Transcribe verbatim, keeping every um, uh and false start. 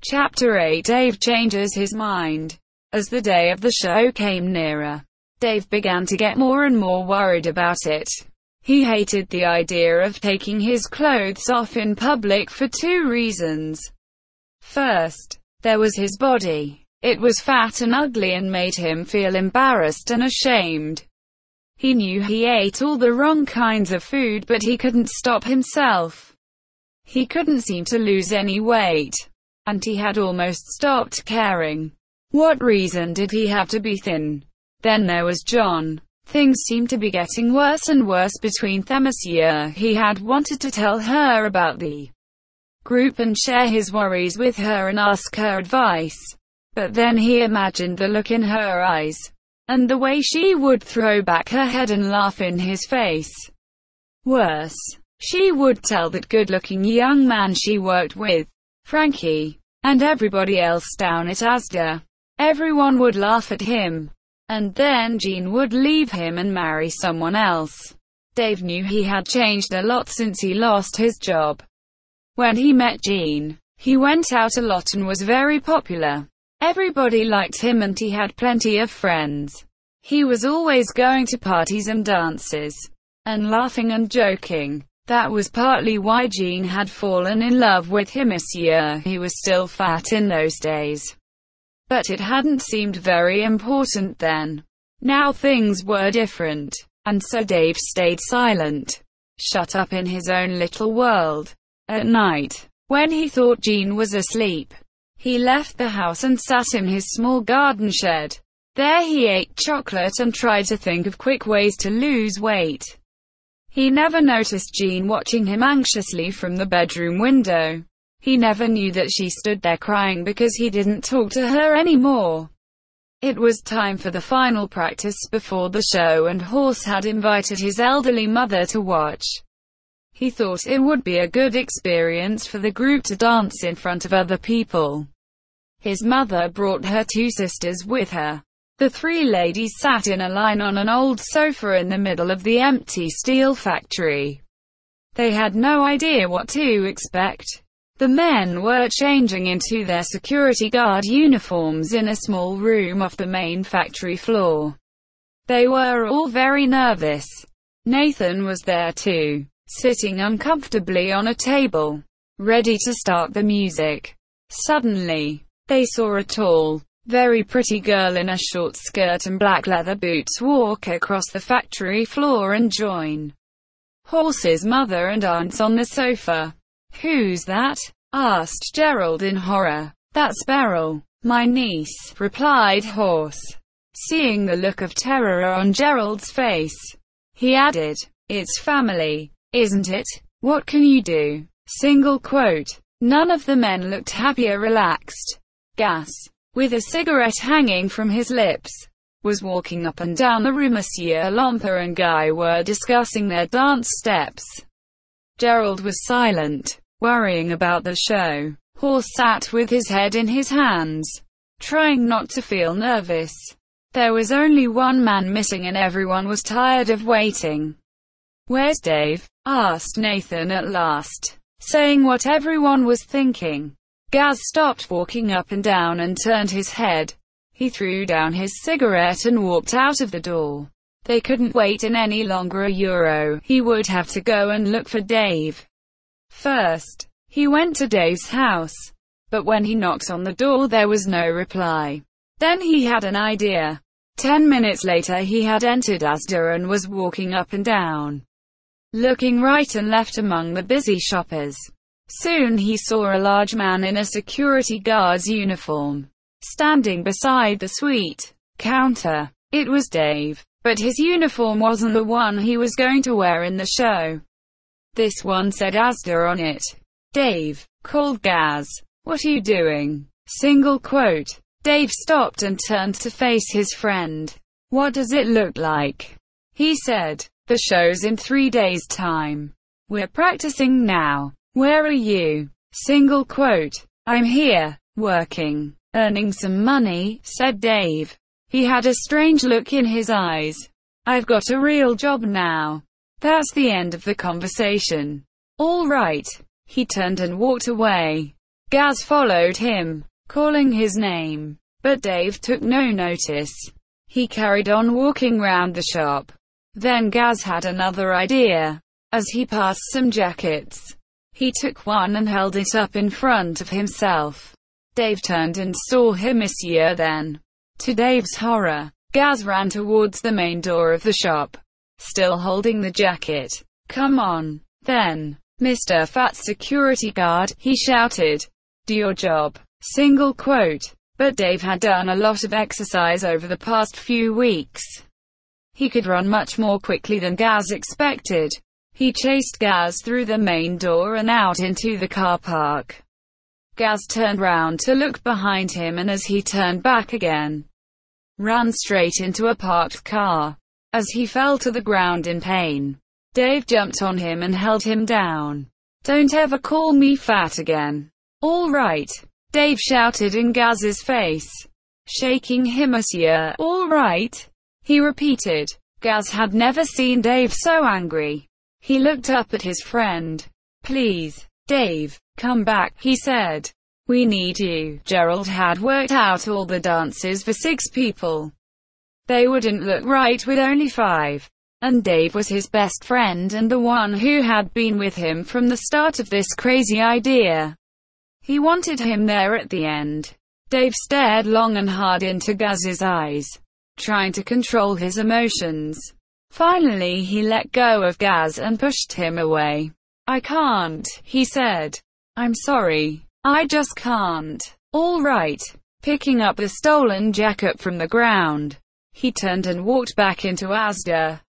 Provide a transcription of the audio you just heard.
Chapter eight. Dave changes his mind. As the day of the show came nearer, Dave began to get more and more worried about it. He hated the idea of taking his clothes off in public for two reasons. First, there was his body. It was fat and ugly and made him feel embarrassed and ashamed. He knew he ate all the wrong kinds of food, but he couldn't stop himself. He couldn't seem to lose any weight. And he had almost stopped caring. What reason did he have to be thin? Then there was John. Things seemed to be getting worse and worse between them this year. He had wanted to tell her about the group and share his worries with her and ask her advice. But then he imagined the look in her eyes, and the way she would throw back her head and laugh in his face. Worse, she would tell that good-looking young man she worked with, Frankie, and everybody else down at Asda. Everyone would laugh at him. And then Jean would leave him and marry someone else. Dave knew he had changed a lot since he lost his job. When he met Jean, he went out a lot and was very popular. Everybody liked him and he had plenty of friends. He was always going to parties and dances, and laughing and joking. That was partly why Jean had fallen in love with him this year. He was still fat in those days, but it hadn't seemed very important then. Now things were different, and so Dave stayed silent, shut up in his own little world. At night, when he thought Jean was asleep, he left the house and sat in his small garden shed. There he ate chocolate and tried to think of quick ways to lose weight. He never noticed Jean watching him anxiously from the bedroom window. He never knew that she stood there crying because he didn't talk to her anymore. It was time for the final practice before the show, and Horse had invited his elderly mother to watch. He thought it would be a good experience for the group to dance in front of other people. His mother brought her two sisters with her. The three ladies sat in a line on an old sofa in the middle of the empty steel factory. They had no idea what to expect. The men were changing into their security guard uniforms in a small room off the main factory floor. They were all very nervous. Nathan was there too, sitting uncomfortably on a table, ready to start the music. Suddenly, they saw a tall, very pretty girl in a short skirt and black leather boots walk across the factory floor and join Horse's mother and aunts on the sofa. "Who's that?" asked Gerald in horror. "That's Beryl, my niece," replied Horse. Seeing the look of terror on Gerald's face, he added, "It's family, isn't it? What can you do?" Single quote. None of the men looked happy or relaxed. Gas, with a cigarette hanging from his lips, was walking up and down the room. Monsieur Lomper and Guy were discussing their dance steps. Gerald was silent, worrying about the show. Horse sat with his head in his hands, trying not to feel nervous. There was only one man missing and everyone was tired of waiting. "Where's Dave?" asked Nathan at last, saying what everyone was thinking. Gaz stopped walking up and down and turned his head. He threw down his cigarette and walked out of the door. They couldn't wait in any longer. A euro. He would have to go and look for Dave. First, he went to Dave's house, but when he knocked on the door there was no reply. Then he had an idea. Ten minutes later he had entered Asda and was walking up and down, looking right and left among the busy shoppers. Soon he saw a large man in a security guard's uniform, standing beside the sweet counter. It was Dave, but his uniform wasn't the one he was going to wear in the show. This one said Asda on it. "Dave," called Gaz. "What are you doing?" Single quote. Dave stopped and turned to face his friend. "What does it look like?" he said. "The show's in three days' time. We're practicing now. Where are you?" Single quote. "I'm here, working, earning some money," said Dave. He had a strange look in his eyes. "I've got a real job now." That's the end of the conversation. "All right." He turned and walked away. Gaz followed him, calling his name, but Dave took no notice. He carried on walking round the shop. Then Gaz had another idea. As he passed some jackets, he took one and held it up in front of himself. Dave turned and saw him. Monsieur then. To Dave's horror, Gaz ran towards the main door of the shop, still holding the jacket. Come on, then, Mister Fat Security Guard, he shouted. Do your job. Single quote. But Dave had done a lot of exercise over the past few weeks. He could run much more quickly than Gaz expected. He chased Gaz through the main door and out into the car park. Gaz turned round to look behind him, and as he turned back again, ran straight into a parked car. As he fell to the ground in pain, Dave jumped on him and held him down. Don't ever call me fat again. All right, Dave shouted in Gaz's face, shaking him. Monsieur, all right, he repeated. Gaz had never seen Dave so angry. He looked up at his friend. Please, Dave, come back, he said. We need you. Gerald had worked out all the dances for six people. They wouldn't look right with only five. And Dave was his best friend and the one who had been with him from the start of this crazy idea. He wanted him there at the end. Dave stared long and hard into Gaz's eyes, trying to control his emotions. Finally he let go of Gaz and pushed him away. I can't, he said. I'm sorry. I just can't. All right. Picking up the stolen jacket from the ground, he turned and walked back into Asda.